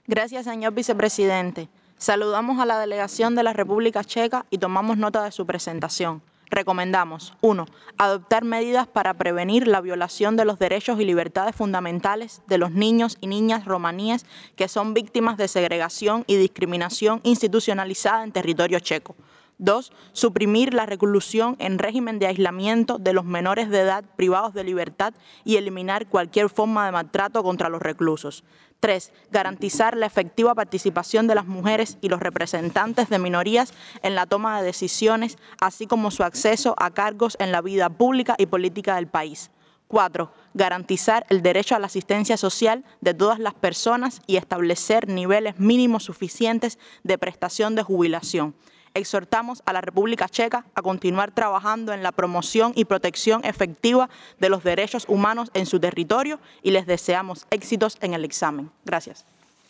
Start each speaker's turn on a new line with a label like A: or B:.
A: Gracias, señor vicepresidente. Saludamos a la delegación de la República Checa y tomamos nota de su presentación. Recomendamos 1. Adoptar medidas para prevenir la violación de los derechos y libertades fundamentales de los niños y niñas romaníes que son víctimas de segregación y discriminación institucionalizada en territorio checo. 2. Suprimir la reclusión en régimen de aislamiento de los menores de edad privados de libertad y eliminar cualquier forma de maltrato contra los reclusos. 3. Garantizar la efectiva participación de las mujeres y los representantes de minorías en la toma de decisiones, así como su acceso a cargos en la vida pública y política del país. 4. Garantizar el derecho a la asistencia social de todas las personas y establecer niveles mínimos suficientes de prestación de jubilación. Exhortamos a la República Checa a continuar trabajando en la promoción y protección efectiva de los derechos humanos en su territorio y les deseamos éxitos en el examen. Gracias.